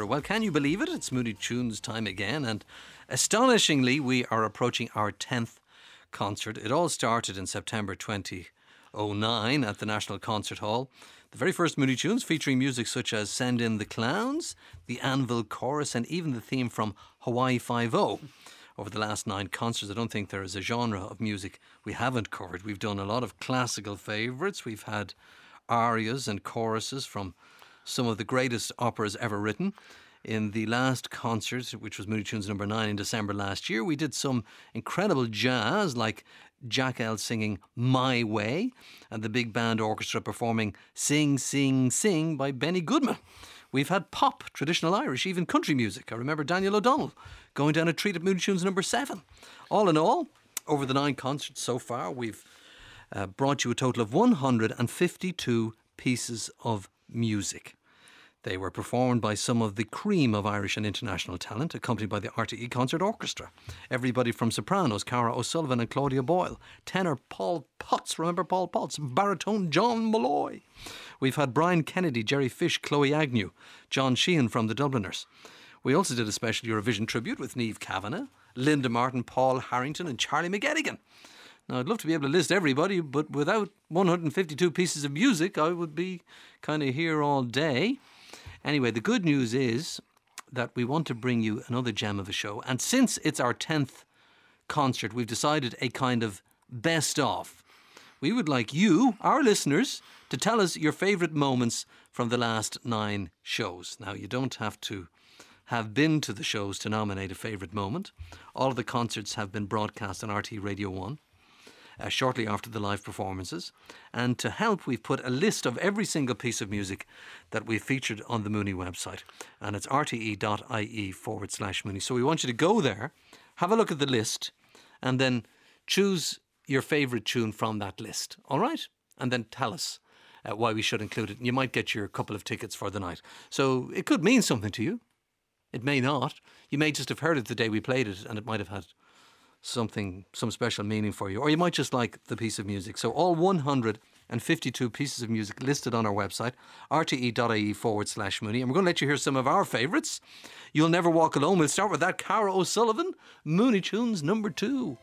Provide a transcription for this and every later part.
Well, can you believe it? It's Moody Tunes time again, and astonishingly, we are approaching our 10th concert. It all started in September 2009 at the National Concert Hall. The very first Moody Tunes featuring music such as Send in the Clowns, the Anvil Chorus, and even the theme from Hawaii Five-0. Over the last 9 concerts, I don't think there is a genre of music we haven't covered. We've done a lot of classical favourites. We've had arias and choruses from some of the greatest operas ever written. In the last concert, which was Moody Tunes number 9 in December last year, we did some incredible jazz like Jack L singing My Way and the big band orchestra performing Sing, Sing, Sing by Benny Goodman. We've had pop, traditional Irish, even country music. I remember Daniel O'Donnell going down a treat at Moody Tunes number 7. All in all, over the 9 concerts so far, we've brought you a total of 152 pieces of music. They were performed by some of the cream of Irish and international talent, accompanied by the RTE Concert Orchestra. Everybody from sopranos, Cara O'Sullivan and Claudia Boyle. Tenor Paul Potts, remember Paul Potts? Baritone John Malloy. We've had Brian Kennedy, Jerry Fish, Chloe Agnew, John Sheehan from the Dubliners. We also did a special Eurovision tribute with Niamh Kavanagh, Linda Martin, Paul Harrington and Charlie McGettigan. Now, I'd love to be able to list everybody, but without 152 pieces of music, I would be kind of here all day. Anyway, the good news is that we want to bring you another gem of a show. And since it's our 10th concert, we've decided a kind of best of. We would like you, our listeners, to tell us your favourite moments from the last 9 shows. Now, you don't have to have been to the shows to nominate a favourite moment. All of the concerts have been broadcast on RT Radio 1. Shortly after the live performances. And to help, we've put a list of every single piece of music that we've featured on the Mooney website. And it's rte.ie/Mooney. So we want you to go there, have a look at the list, and then choose your favourite tune from that list. All right? And then tell us why we should include it. And you might get your couple of tickets for the night. So it could mean something to you. It may not. You may just have heard it the day we played it, and it might have had some special meaning for you, or you might just like the piece of music. So all 152 pieces of music listed on our website, rte.ie/Mooney, and we're going to let you hear some of our favourites. You'll Never Walk Alone. We'll start with that, Cara O'Sullivan, Mooney Tunes number 2.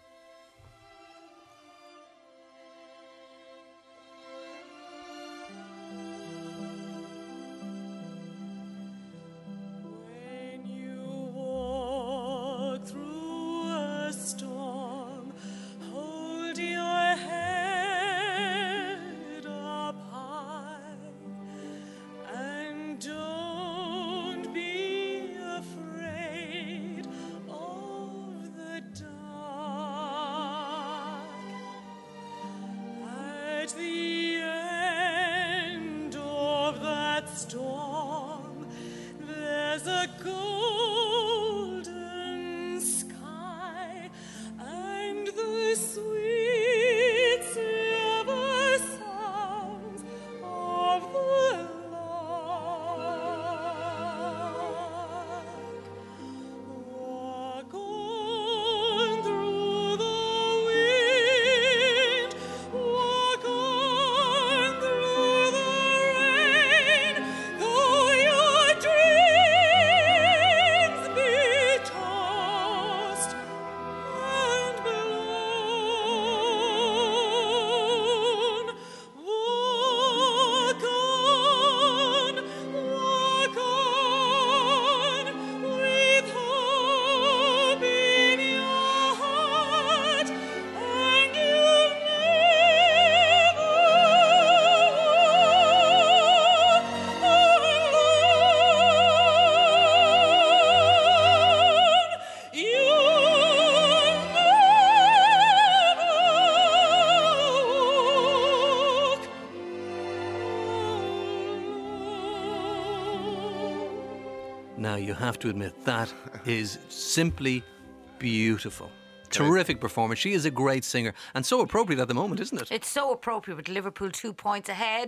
Now, you have to admit, that is simply beautiful. terrific performance. She is a great singer and so appropriate at the moment, isn't it? It's so appropriate with Liverpool 2 points ahead,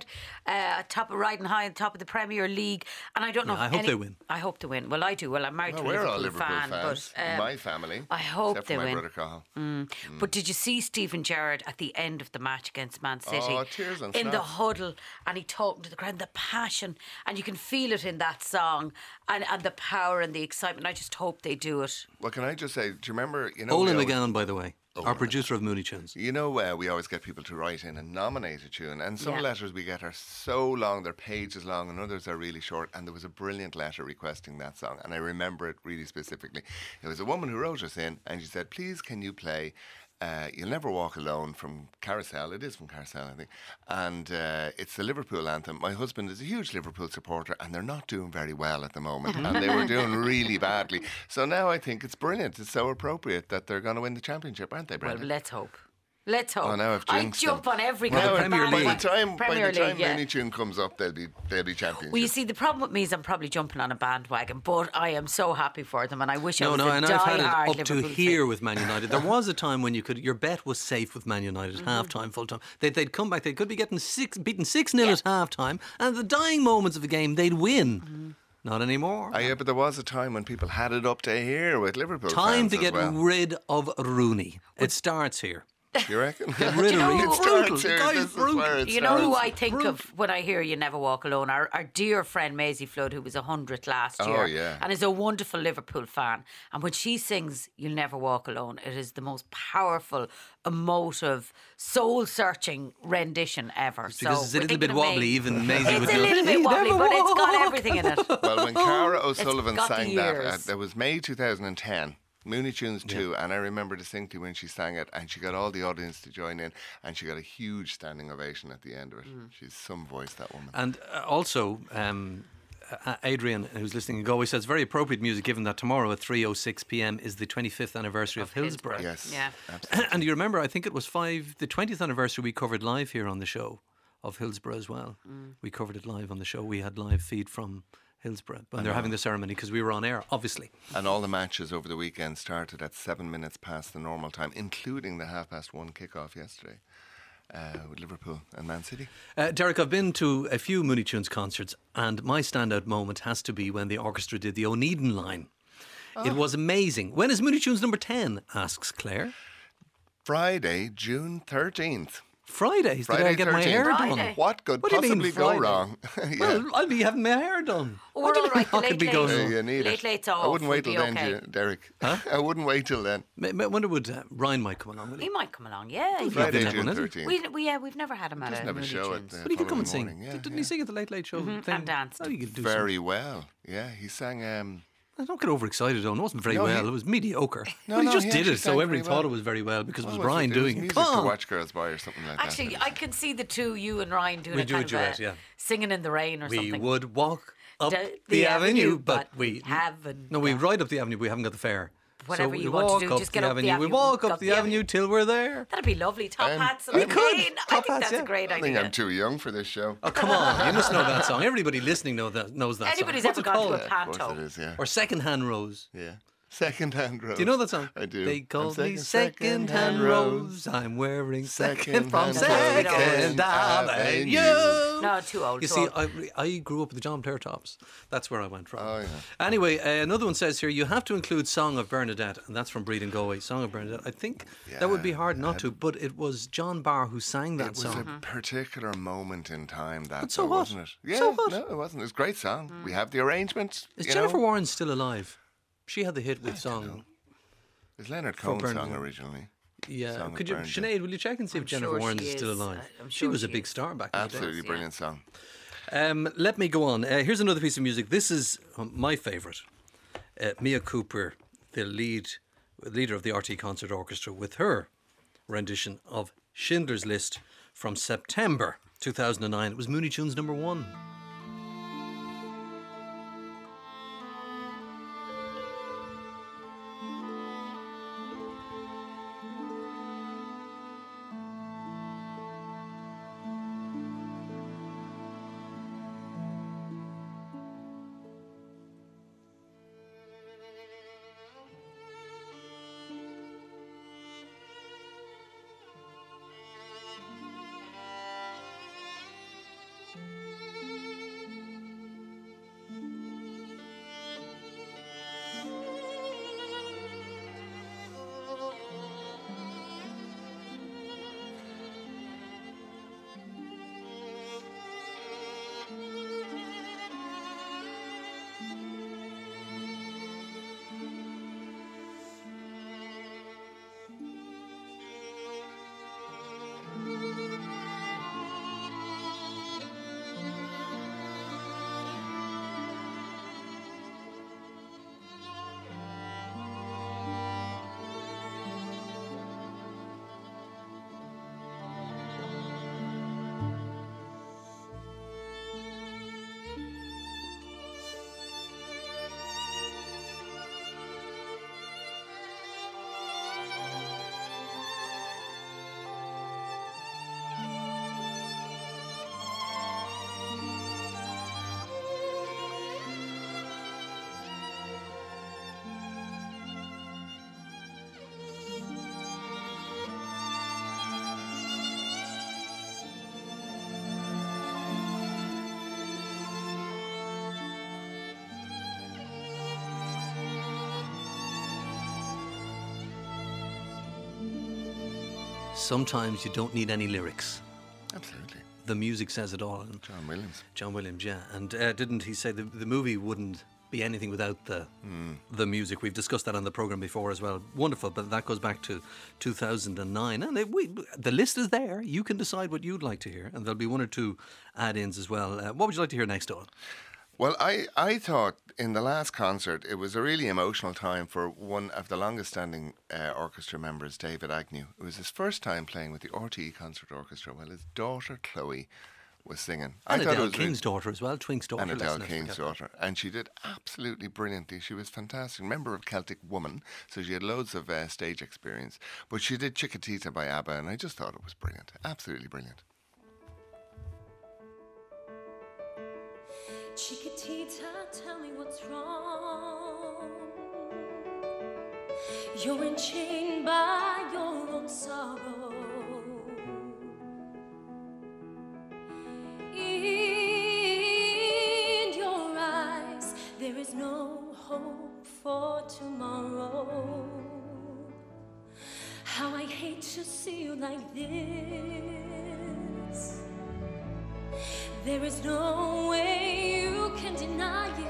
riding high on top of the Premier League. And I don't know. I hope they win. I hope they win. Well, I do. Well, I'm married to a We're Liverpool all Liverpool fan, fans. but My family. I hope except they for my win. brother Cahill. But did you see Stephen Gerrard at the end of the match against Man City? Oh, tears and in the snot. huddle, and he talking to the crowd, the passion, and you can feel it in that song, and the power and the excitement. I just hope they do it. Well, can I just say, do you remember? You know, Olin we always- McGowan, by the way, our producer of Mooney Tunes. You know, we always get people to write in and nominate a tune, and some Yeah. letters we get are so long, they're pages long, and others are really short. And there was a brilliant letter requesting that song, and I remember it really specifically. It was a woman who wrote us in, and she said, "Please, can you play You'll Never Walk Alone" from Carousel. It is from Carousel, I think. And it's the Liverpool anthem. My husband is a huge Liverpool supporter, and they're not doing very well at the moment. And they were doing really badly. So now I think it's brilliant. It's so appropriate that they're going to win the championship, aren't they, Well, Brendan? let's hope. Let's hope. Oh, now I've I jinxed jump them. on every Well, kind the of Premier bandwagon. League. By the time yeah. Mooney Tune comes up, they'll be champions. Well, you see, the problem with me is I'm probably jumping on a bandwagon, but I am so happy for them, and I wish I was a and I've had it die-hard up to Liverpool here fan. with Man United. There was a time when your bet was safe with Man United, half time, full time. They'd come back, they could be getting beaten 6-0 at half time, and the dying moments of the game, they'd win. Not anymore. Yeah, but there was a time when people had it up to here with Liverpool Time fans to as get well. rid of Rooney. It starts here. You reckon? Get rid of Rooney. know- It's It brutal. starts The here. guy's This is where brutal. it You know who starts. I think of when I hear You Never Walk Alone? Our dear friend Maisie Flood, who was 100th last Oh, year yeah. and is a wonderful Liverpool fan. And when she sings You'll Never Walk Alone, it is the most powerful, emotive, soul-searching rendition ever. Because so it's a we're little bit thinking of wobbly, Maisie. even Maisie would It's a do it. little bit You wobbly, never but it's got walk. everything in it. Well, when Cara O'Sullivan got the sang that, years. that was May 2010. Mooney Tunes 2, and I remember distinctly when she sang it, and she got all the audience to join in, and she got a huge standing ovation at the end of it. She's some voice, that woman. And also, Adrian, who's listening in Galway, says very appropriate music given that tomorrow at 3:06 p.m. is the 25th anniversary of Hillsborough. Yes, Yeah. absolutely. And you remember, I think it was the 20th anniversary we covered live here on the show of Hillsborough as well. We covered it live on the show. We had live feed from Hillsborough when they're having the ceremony because we were on air, obviously. And all the matches over the weekend started at 7 minutes past the normal time, including the 1:30 kickoff yesterday with Liverpool and Man City. Derek, I've been to a few Mooney Tunes concerts, and my standout moment has to be when the orchestra did the Oneiden line. It was amazing. When is Mooney Tunes number 10? Asks Claire. Friday, June 13th. Friday. Did I Friday get my 13th. hair Friday. done? What could What do you mean possibly go Friday? wrong? Yeah. Well, I'll be having my hair done. We're What do you all right. mean The I could be late going late. on? You need Late, it. late's I off. wouldn't We'll wait till be then, okay. Derek. I wouldn't wait till then. I wonder would Ryan might come along with He it. might come along, yeah. Friday, Friday, that June one, isn't it? 13th. We've never had him at Doesn't a have a Mooney show Tunes. at But he could come and following sing. morning. Yeah, Didn't yeah. he sing at the Late Late Show thing? and dance. Oh, he could do Very well. Yeah, he sang. Don't get overexcited, though. It wasn't very No, well. he- It was mediocre. No, but he no, just he did actually it, so sang everybody very thought well. it was very well because it was What Brian it? doing It was it. music Come to on. watch girls by or something like Actually, that. I can see the two, you and Ryan, doing We a do a kind of duet, yeah. singing in the rain or We something. would walk up The the avenue, avenue, but but we haven't No, we got- ride up the avenue. We haven't got the fare. Whatever so you we want to walk do, up just get the up the avenue. We avenue, walk up up the the avenue avenue. till we're there. That'd be lovely. Top hats and we the could. rain. I Top think hats, that's yeah. a great I think idea. I'm too young for this show. Oh, come on. You must know that song. Everybody listening knows that Anybody's song. What's ever it gone called? to a Of panto. course it is, yeah. Or Second-Hand Rose. Yeah. Second-hand rose. Do you know that song? I do. They I'm call me second-hand Second-Hand Rose. I'm wearing second from Second-hand Second Avenue. Avenue. No, too old. You too see, old. I grew up with the John Player Tops. That's where I went from. Oh, yeah. Anyway, another one says here, you have to include Song of Bernadette, and that's from Breed and Galway. Song of Bernadette. I think that would be hard not to, but it was John Barr who sang that It was song. a particular moment in time, that But so though, what? wasn't it? Yeah, So what? no, it wasn't. It was a great song. We have the arrangement. Is you Jennifer know. Warren still alive? She had the hit with song. It's Leonard For Cohen's song Bernadette. originally. Yeah, Song of could you, Bernadette. Sinead, will you check and see if I'm Jennifer sure Warren she is still is. alive? I'm She sure was a she big is. star back in the day. Absolutely brilliant song. Let me go on. Here's another piece of music. This is my favourite. Mia Cooper, the leader of the RT Concert Orchestra, with her rendition of Schindler's List from September 2009. It was Mooney Tunes number 1. sometimes you don't need any lyrics. Absolutely. The music says it all. And John Williams. John Williams, yeah. And didn't he say the movie wouldn't be anything without the music? We've discussed that on the programme before as well. Wonderful, but that goes back to 2009. And the list is there. You can decide what you'd like to hear, and there'll be one or two add-ins as well. What would you like to hear next, Owen? Well, I thought in the last concert it was a really emotional time for one of the longest standing orchestra members, David Agnew. It was his first time playing with the RTE Concert Orchestra while his daughter Chloe was singing. And I thought it Adele was King's daughter as well, Twink's daughter. and Adele let's not King's forget daughter. And she did absolutely brilliantly. She was fantastic. Member of Celtic Woman, so she had loads of stage experience. But she did Chiquitita by ABBA, and I just thought it was brilliant. Absolutely brilliant. Chiquitita, tell me what's wrong. You're enchained by your own sorrow. In your eyes, there is no hope for tomorrow. How I hate to see you like this. There is no way you can deny it.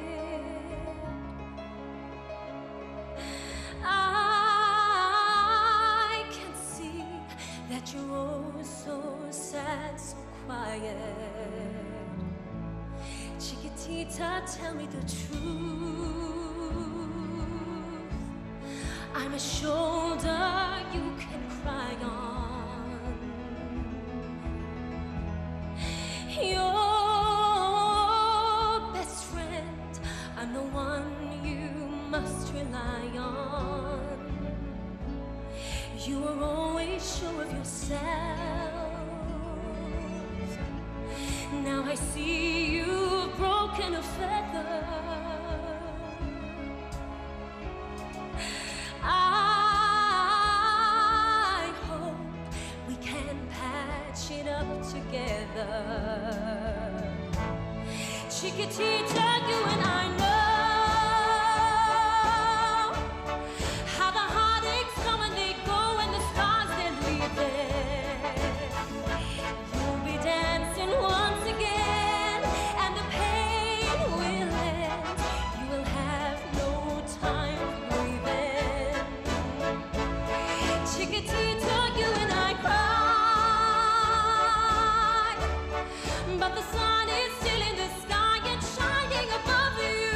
I can see that you're oh so sad, so quiet. Chiquitita, tell me the truth. I'm a shoulder you can cry on. Your best friend, I'm the one you must rely on. You are always sure of yourself. Now I see you've broken a feather. I hope we can patch it up together. Chiquitita, you and I know how the heartaches come and they go and the stars they're leaving. You'll be dancing once again and the pain will end. You will have no time for grieving. Chiquitita, you and I cry, but the sun is still in the sky and shining above you.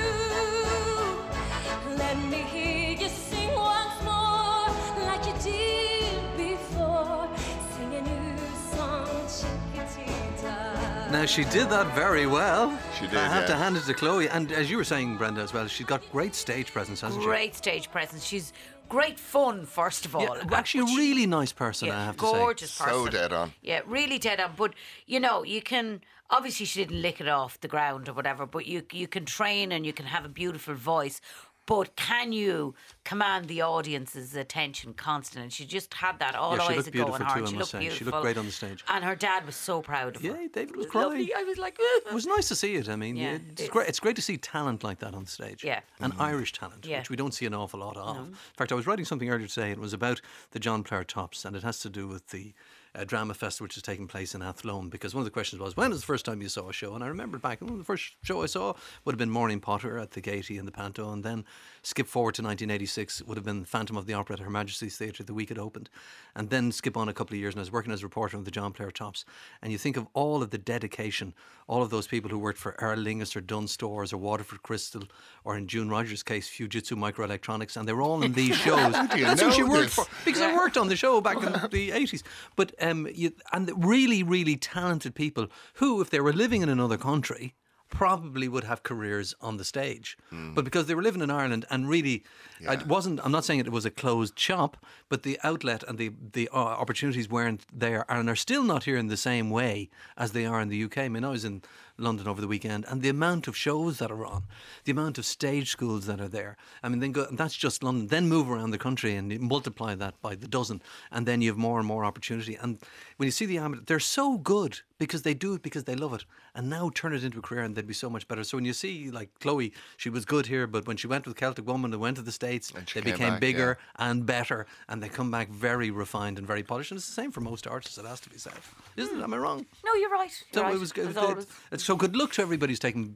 Let me hear you sing once more like you did before. Sing a new song, Chiquitita. Now, she did that very well. She did, I have to yeah. hand it to Chloe. And as you were saying, Brenda, as well, she's got great stage presence, hasn't she? Great stage presence. She's great fun, first of all. Yeah, actually, a really nice person, I have to say. gorgeous person. So dead on. Yeah, really dead on. But, you know, you can... Obviously, she didn't lick it off the ground or whatever, but you can train and you can have a beautiful voice. But can you command the audience's attention constantly? And she just had that all Yeah, she eyes looked are going beautiful hard. too, I She must looked say. beautiful. She looked great on the stage. And her dad was so proud of her. Yeah, David was It lovely. crying. I was like, It was nice to see it. I mean, Yeah, it's great. It's great to see talent like that on stage. Yeah. And Irish talent, Yeah. which we don't see an awful lot of. In fact, I was writing something earlier today. It was about the John Player Tops, and it has to do with the drama festival which is taking place in Athlone. Because one of the questions was, when was the first time you saw a show? And I remembered back, the first show I saw would have been Maureen Potter at the Gaiety and the Panto, and then skip forward to 1986 would have been Phantom of the Opera at Her Majesty's Theatre the week it opened, and then skip on a couple of years and I was working as a reporter on the John Player Tops, and you think of all of the dedication, all of those people who worked for Earl Lingus or Dunn Stores or Waterford Crystal, or in June Rogers' case Fujitsu Microelectronics, and they were all in these shows. do you That's what know she worked this? for, because I worked on the show back in the 80s. But and really, really talented people who, if they were living in another country, probably would have careers on the stage. But because they were living in Ireland and really, it wasn't, I'm not saying it was a closed shop, but the outlet and the opportunities weren't there and are still not here in the same way as they are in the UK. I mean, I was in London over the weekend, and the amount of shows that are on, the amount of stage schools that are there. I mean, then go, that's just London. Then move around the country and you multiply that by the dozen, and then you have more and more opportunity. And when you see the amateur, they're so good because they do it because they love it, and now turn it into a career and they'd be so much better. So when you see like Chloe, she was good here, but when she went with Celtic Woman and went to the States, they became back, bigger and better, and they come back very refined and very polished. And it's the same for most artists, it has to be said. Isn't it? Am I wrong? No, you're right. You're So right. it was good. As always. So good luck to everybody who's taking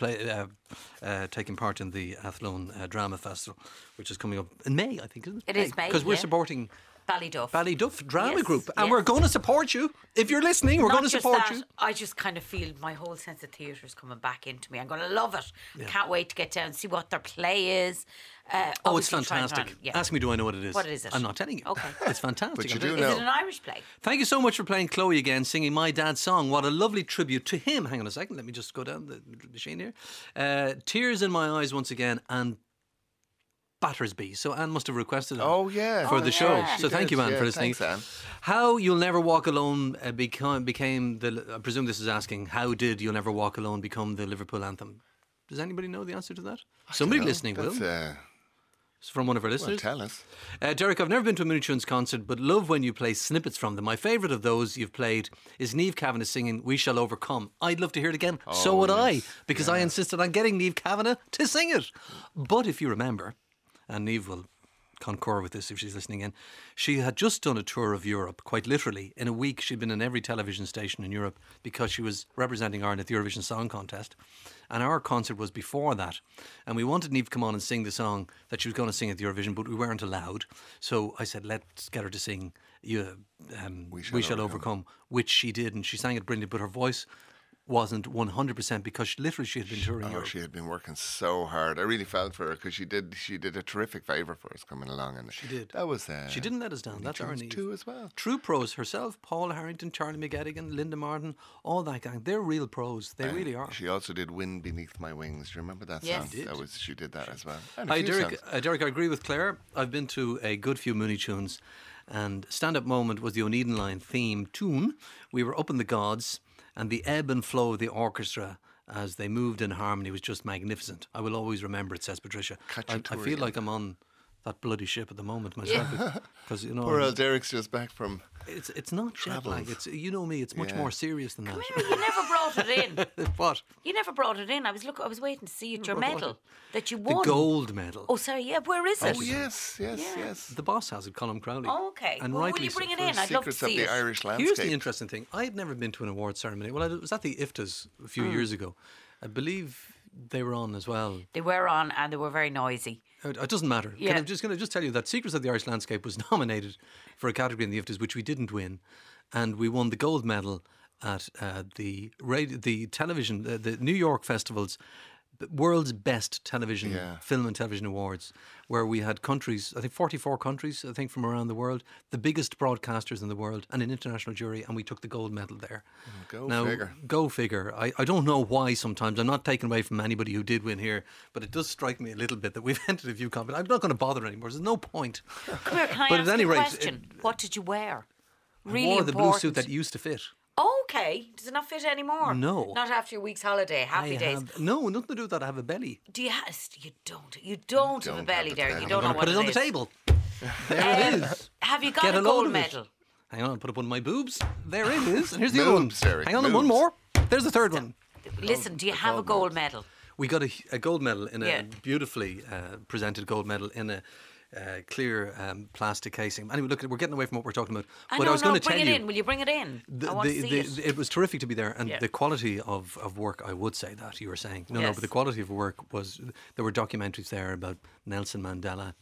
part in the Athlone Drama Festival, which is coming up in May, I think, isn't it? It is May, because we're yeah. supporting Ballyduff. Ballyduff Drama Yes, Group, and yes. we're going to support you. If you're listening, we're Not going to just support that, you. I just kind of feel my whole sense of theatre is coming back into me. I'm going to love it. Can't wait to get down and see what their play is. Oh, it's Obviously trying to fantastic. run- yeah. Ask me, do I know what it is? What is it? I'm not telling you. Okay. It's fantastic. But you I'm do telling know. Is it an Irish play? Thank you so much for playing Chloe again, singing My Dad's Song. What a lovely tribute to him. Hang on a second, let me just go down the machine here. Tears in My Eyes once again, and Battersby. So Anne must have requested it Oh, yeah. for the show. yeah. So thank you, Anne, for listening. Thanks, Anne. How You'll Never Walk Alone became the... I presume this is asking, how did You'll Never Walk Alone become the Liverpool anthem? Does anybody know the answer to that? Somebody No, listening will. that's, It's from one of our well, listeners. tell us. Derek, I've never been to a Mooney Tunes concert, but love when you play snippets from them. My favourite of those you've played is Niamh Kavanagh singing We Shall Overcome. I'd love to hear it again. So would I, because I insisted on getting Niamh Kavanagh to sing it. But if you remember, and Niamh will concur with this if she's listening in, she had just done a tour of Europe, quite literally. In a week, she'd been in every television station in Europe because she was representing Ireland at the Eurovision Song Contest. And our concert was before that. And we wanted Niamh to come on and sing the song that she was going to sing at the Eurovision, but we weren't allowed. So I said, let's get her to sing We Shall Overcome, which she did. And she sang it brilliantly, but her voice wasn't 100% because literally she had been touring Oh, Europe. she had been working so hard. I really felt for her because she did a terrific favour for us coming along. And She did. That was... She didn't let us down. That's our Niamh. Two as well. True pros herself, Paul Harrington, Charlie McGettigan, Linda Martin, all that gang. They're real pros. They really are. She also did Wind Beneath My Wings. Do you remember that Yes. song? She did. She did that as well. And a Hi, few Derek. songs. Derek, I agree with Claire. I've been to a good few Mooney Tunes, and Stand Up Moment was the Oneiden Line theme tune. We were up in the gods, and the ebb and flow of the orchestra as they moved in harmony was just magnificent. I will always remember it, says Patricia. I Cacciatore. feel like I'm on that bloody ship at the moment myself, because you know Poor old Derek's just back from... it's not jet lag. Travels. It's, you know me. It's much Yeah. more serious than that. You never brought it in. What? You never brought it in. I was waiting to see it, your Brought what? medal that you The won. gold medal. Oh, sorry. Yeah, where is it? Oh, yes. The boss has it, Colin Crowley. Oh, okay. And Well, will rightly you bring so. it in? I'd love to Secrets of see the it. Irish landscape. Here's the interesting thing. I had never been to an award ceremony. Well, I was at the IFTAs a few years ago. I believe they were on as well. They were on and they were very noisy. It doesn't matter. Yeah. I'm just going to just tell you that Secrets of the Irish Landscape was nominated for a category in the IFTAs, which we didn't win. And we won the gold medal at the television, the New York Festival's world's best television, film and television awards, where we had countries, I think 44 countries, I think from around the world, the biggest broadcasters in the world, and an international jury, and we took the gold medal there. Go figure. I don't know why sometimes. I'm not taking away from anybody who did win here, but it does strike me a little bit that we've entered a few competitions. I'm not going to bother anymore. There's no point. Come here, can I But ask at any you a rate, question? What did you wear? I Really wore the important. blue suit that used to fit. Okay. Does it not fit anymore? No. Not after your week's holiday. Happy days. No, nothing to do with that. I have a belly. Do you? You don't. You don't have a Don't belly, have a Derek. belly. You don't know I'm what going to put it on the is. table. There it is. Have you got Get a a load gold of it. medal? Hang on, I'll put up one of my boobs. There it is. And here's the other one. Moves, Derek, Hang on, one moves. more. There's the third one. Listen, do you have a gold medal? We got a gold medal in a Yeah. beautifully presented gold medal in a clear plastic casing. Anyway, look, we're getting away from what we're talking about. But I was going to tell bring you, it in. Will you bring it in? I want to see it. it was terrific to be there, and Yeah. the quality of work, I would say that you were saying. No, Yes. but the quality of work was, there were documentaries there about Nelson Mandela.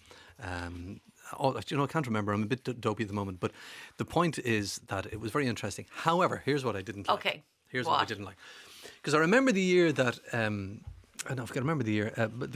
I can't remember. I'm a bit dopey at the moment, but the point is that it was very interesting. However, here's what I didn't like. Okay. Here's what I What? didn't like. Because I remember the year that I don't know if I can remember the year, but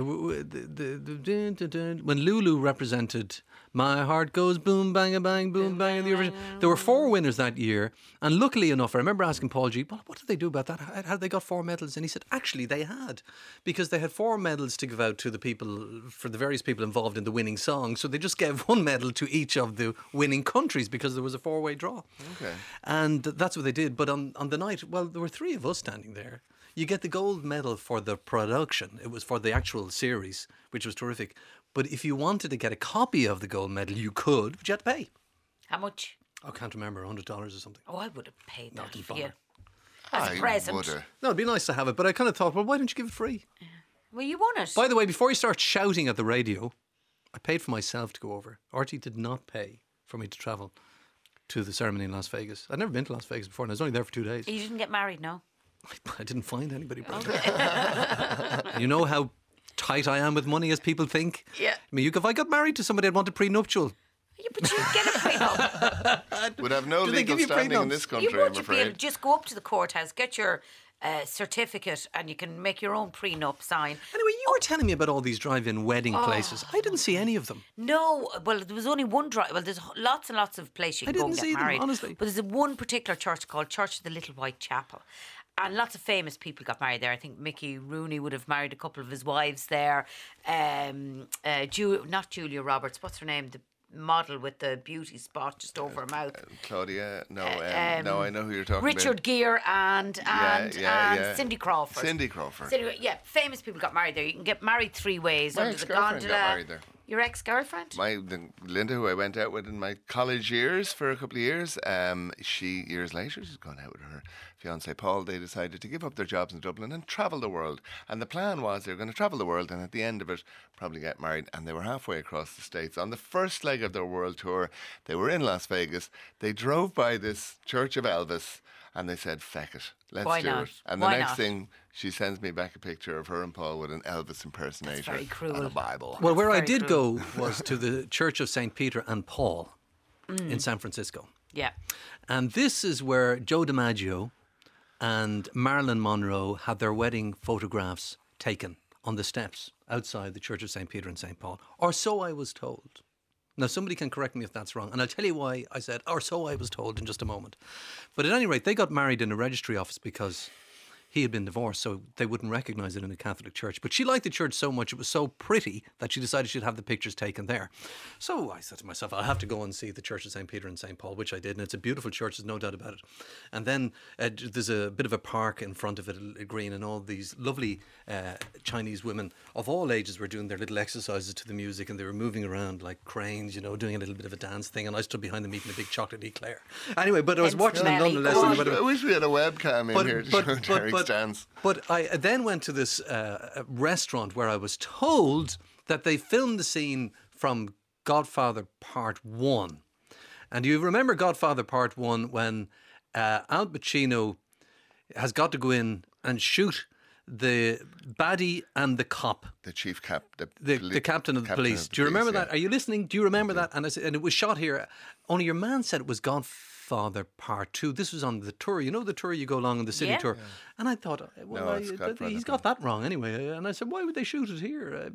when Lulu represented My Heart Goes Boom Bang a Bang Boom Bang in the Eurovision, there were 4 winners that year, and luckily enough, I remember asking Paul G, well, what did they do about that? How had they got 4 medals? And he said, actually, they had, because they had 4 medals to give out to the people, for the various people involved in the winning song, so they just gave 1 medal to each of the winning countries because there was a 4-way draw. Okay. And that's what they did. But on the night, well, there were 3 of us standing there. You get the gold medal for the production. It was for the actual series, which was terrific. But if you wanted to get a copy of the gold medal, you could, but you had to pay. How much? I can't remember, $100 or something. Oh, I would have paid that didn't for you. bother. As a present. woulda. No, it'd be nice to have it, but I kind of thought, well, why don't you give it free? Well, you won it. By the way, before you start shouting at the radio, I paid for myself to go over. RT did not pay for me to travel to the ceremony in Las Vegas. I'd never been to Las Vegas before, and I was only there for 2 days. You didn't get married, no? I didn't find anybody. You know how tight I am with money, as people think? Yeah. I mean, if I got married to somebody, I'd want a prenuptial. Yeah, but you'd get a prenup. Would have no Do they legal give you standing in prenups? this You country, would. I'm You'd be able to afraid. just go up to the courthouse, get your certificate, and you can make your own prenup sign. Anyway, you were telling me about all these drive-in wedding places. I didn't see any of them. No, well, there was only one drive. Well, there's lots and lots of places you I can go didn't and get see them, married. honestly. But there's one particular church called Church of the Little White Chapel. And lots of famous people got married there. I think Mickey Rooney would have married a couple of his wives there. Not Julia Roberts. What's her name? The model with the beauty spot just over her mouth. Claudia, no, no, I know who you're talking Richard about. Gere and yeah. Cindy Crawford. Cindy Crawford. Yeah, famous people got married there. You can get married 3 ways. My Under the ex-girlfriend gondola. got married there. Your ex-girlfriend? Linda, who I went out with in my college years for a couple of years, years later, she's gone out with her fiance Paul. They decided to give up their jobs in Dublin and travel the world. And the plan was they were going to travel the world and at the end of it, probably get married. And they were halfway across the States. On the first leg of their world tour, they were in Las Vegas. They drove by this Church of Elvis and they said, feck it, let's Why do not? it. And Why the next not? thing, she sends me back a picture of her and Paul with an Elvis impersonator very cruel. and a Bible. Well, where I very did true. go was to the Church of St. Peter and Paul in San Francisco. Yeah. And this is where Joe DiMaggio and Marilyn Monroe had their wedding photographs taken on the steps outside the Church of St. Peter and St. Paul. Or so I was told. Now, somebody can correct me if that's wrong. And I'll tell you why I said, or so I was told, in just a moment. But at any rate, they got married in a registry office because he had been divorced, so they wouldn't recognise it in a Catholic church. But she liked the church so much, it was so pretty, that she decided she'd have the pictures taken there. So I said to myself, I'll have to go and see the Church of St. Peter and St. Paul, which I did. And it's a beautiful church, there's no doubt about it. And then there's a bit of a park in front of it, a green, and all these lovely Chinese women of all ages were doing their little exercises to the music, and they were moving around like cranes, you know, doing a little bit of a dance thing. And I stood behind them eating a big chocolate eclair. Anyway, but I was And watching them smelly. nonetheless. Go and on. about I wish we had a webcam in here to show Derek's dance. but I then went to this restaurant where I was told that they filmed the scene from Godfather Part 1. And you remember Godfather Part 1 when Al Pacino has got to go in and shoot the baddie and the cop. The chief cap, The captain of the police. Do you remember that? Are you listening? Do you remember that? And I said, and it was shot here. Only your man said it was Godfather Part 2. This was on the tour. You know the tour you go along on the city Yeah. tour. And I thought, well, No, it's Godfather he's got that wrong anyway. And I said, why would they shoot it here?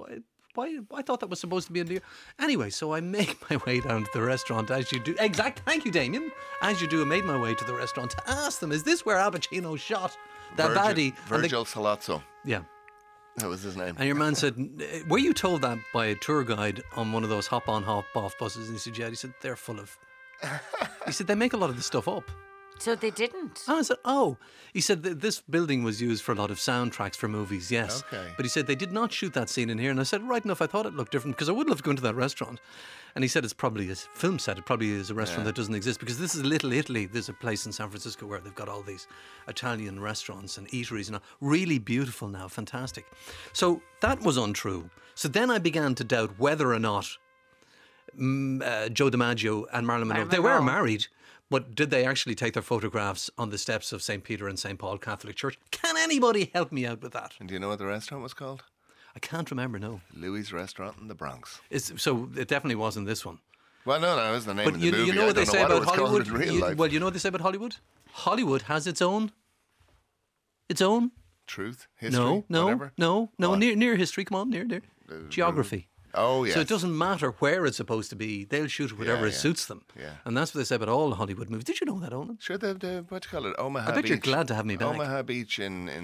Why? I thought that was supposed to be in the... Anyway, so I made my way down to the restaurant as you do. Thank you, Damien. As you do, I made my way to the restaurant to ask them, is this where Al Pacino shot that baddie? And Virgil Salazzo. yeah. That was his name. And your man said, were you told that by a tour guide on one of those hop-on, hop-off buses? And he said, yeah. He said, they're full of... He said, they make a lot of this stuff up. So they didn't. And I said, oh. He said, this building was used for a lot of soundtracks for movies, yes. Okay. But he said, they did not shoot that scene in here. And I said, right enough, I thought it looked different because I would love to go into that restaurant. And he said, it's probably a film set. It probably is a restaurant that doesn't exist because this is Little Italy. There's a place in San Francisco where they've got all these Italian restaurants and eateries and all. Really beautiful now, fantastic. So that was untrue. So then I began to doubt whether or not Joe DiMaggio and Marilyn Monroe, they were married, but did they actually take their photographs on the steps of St. Peter and St. Paul Catholic Church? Can anybody help me out with that? And do you know what the restaurant was called? I can't remember, no. Louis' Restaurant in the Bronx. So it definitely wasn't this one. Well, no, that was the name But of the movie. you know what I they don't say know what about it was called Hollywood? in real life. Well, you know what they say about Hollywood? Hollywood has its own... Its own? Truth, history, No, whatever. What? near history. Come on, near. Geography. Oh, yes. So it doesn't matter where it's supposed to be. They'll shoot whatever Yeah, suits them. yeah. And that's what they say about all Hollywood movies. Did you know that, Owen? Sure, the what do you call it? Omaha I bet Beach. you're glad to have me back. Omaha Beach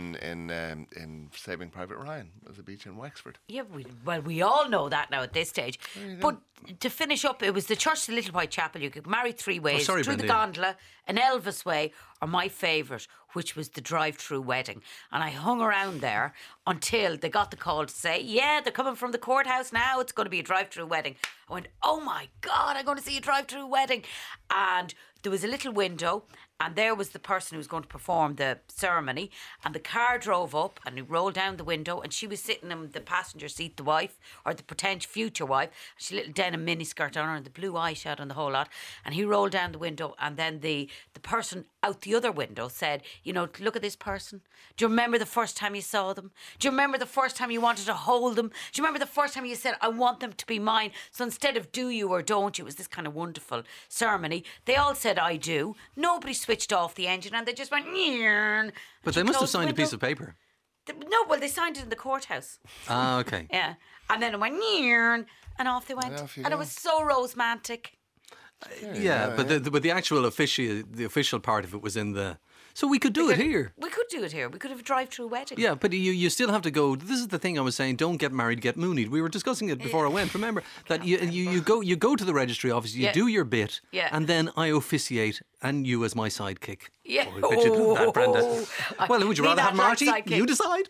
in Saving Private Ryan. There's a beach in Wexford. Yeah, we all know that now at this stage. But to finish up, it was the Church of the Little White Chapel. You could marry 3 ways. sorry, through the Brenda. gondola, an Elvis way, or my favourite, which was the drive-through wedding. And I hung around there until they got the call to say, yeah, they're coming from the courthouse now. It's going to be a drive-through wedding. I went, oh my God, I'm going to see a drive-through wedding. And there was a little window, and there was the person who was going to perform the ceremony, and the car drove up and he rolled down the window, and she was sitting in the passenger seat, the wife, or the potential future wife. She had a little denim miniskirt on her and the blue eyeshadow and the whole lot, and he rolled down the window, and then the person out the other window said, you know, look at this person. Do you remember the first time you saw them? Do you remember the first time you wanted to hold them? Do you remember the first time you said, I want them to be mine? So instead of do you or don't you, it was this kind of wonderful ceremony. They all said, I do. Nobody switched off the engine, and they just went, "Nyern." But they must have signed a piece of paper. No, well, they signed it in the courthouse. Ah, okay. Yeah. And then it went, "Nyern," and off they went. off you And go. it was so romantic. Yeah, but the actual official part of it was in the. So we could do it here. We could do it here. We could have a drive-through wedding. Yeah, but you still have to go. This is the thing I was saying. Don't get married, get moonied. We were discussing it before I went. Remember that you go to the registry office, you Yeah. do your bit, Yeah. and then I officiate, and you as my sidekick. Yeah. Oh, I bet you do that, Brenda. I Well, would you need rather that have Marty? like sidekick. You decide.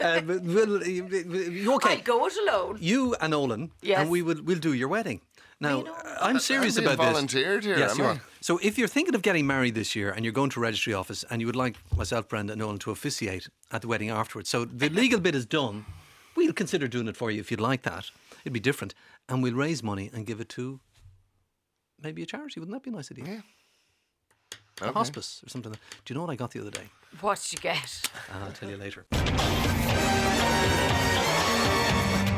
Okay. I'd go it alone. You and Olin, Yes. and we'll do your wedding. Now, you know, I'm serious I'm being about this. volunteered here, Yes, am you I? are. So if you're thinking of getting married this year and you're going to a registry office and you would like myself, Brenda, and Olin to officiate at the wedding afterwards, so the legal bit is done, we'll consider doing it for you if you'd like that. It'd be different. And we'll raise money and give it to maybe a charity. Wouldn't that be a nice idea? Yeah. A Okay. hospice or something. Do you know what I got the other day? What did you get? I'll tell you later.